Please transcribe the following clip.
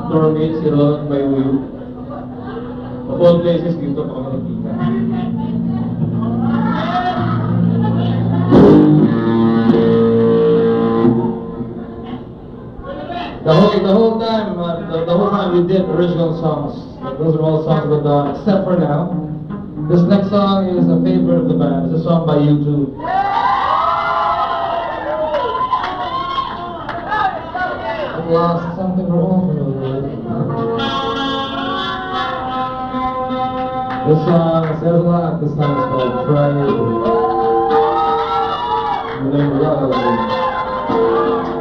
Tour-mate si Ron by Will. Of all places, dito pa kami nakita. The whole time, the whole time we did original songs. Those are all songs that done, except for now. This next song is a favorite of the band. It's a song by U2. We lost something we're all familiar with. This song says a lot. This song is called Cry. You name a lot of it.